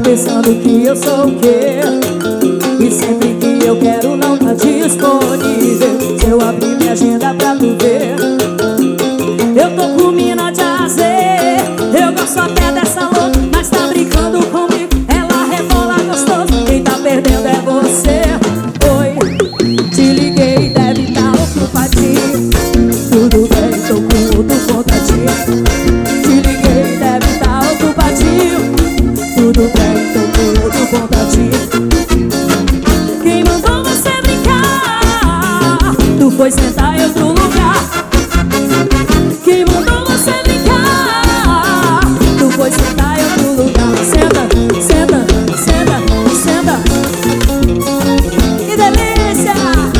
pensando que eu sou o quê? E sempre que eu quero não tá disponível. Se eu abrir minha agenda pra tu ver, eu tô com mina de azer. Eu gosto até dessa louca, mas tá brincando comigo. Ela rebola gostoso, quem tá perdendo é você. Oi, te liguei, deve tá ocupadinho. Tudo bem, tô com outro contatinho. Te liguei, deve tá ocupadinho. Tudo bem, tô com outro contatinho. Quem mandou você brincar? Tu foi sentar em outro lugar. Quem mandou você brincar? Tu foi sentar em outro lugar. Senta, senta, senta, senta. Que delícia!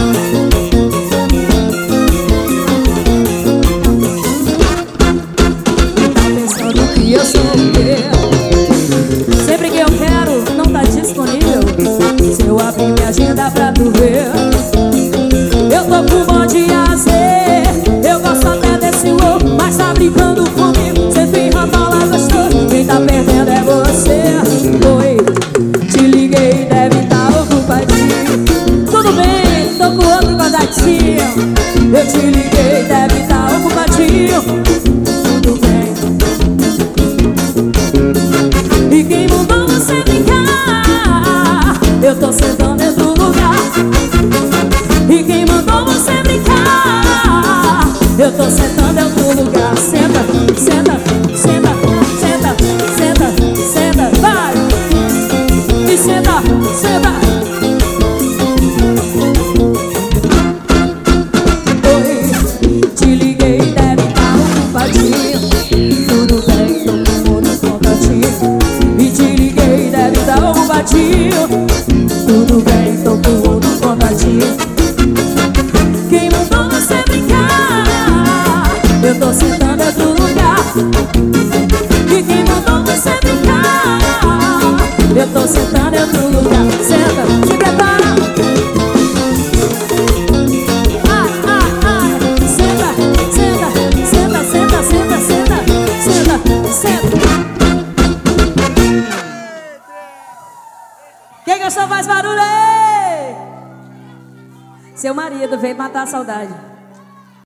Tá pensando que eu sou o quê? Sempre que eu quero, não tá disponível. Se eu abrir minha agenda pra tu ver, eu tô com um monte de azer. Eu gosto até desse louco, mas tá brincando comigo. Cê firma, fala gostoso, quem tá perdendo é você. Oi, te liguei, deve tá ocupadinho. Tudo bem, tô com outro contatinho. Eu te liguei, deve tá ocupadinho. Tudo bem. E quem mandou você brincar? Eu tô sentando em outro lugar. E quem mandou você brincar? Eu tô sentando em outro lugar. Senta, senta, senta, senta, senta, senta, vai! E senta, senta. Oi, te liguei, deve estar ocupadinho. Tudo bem, tô com outro contatinho. E te liguei, deve estar ocupadinho. Tudo bem, tô com outro contatinho. Quem mandou você brincar? Eu tô sentando em outro lugar. E quem mandou você brincar? Eu tô sentando em outro lugar. Senta, se prepara. Ai, ai, ai. Senta, senta, senta, senta, senta, senta, senta, senta. Quem gostou faz barulho aí? Seu marido veio matar a saudade.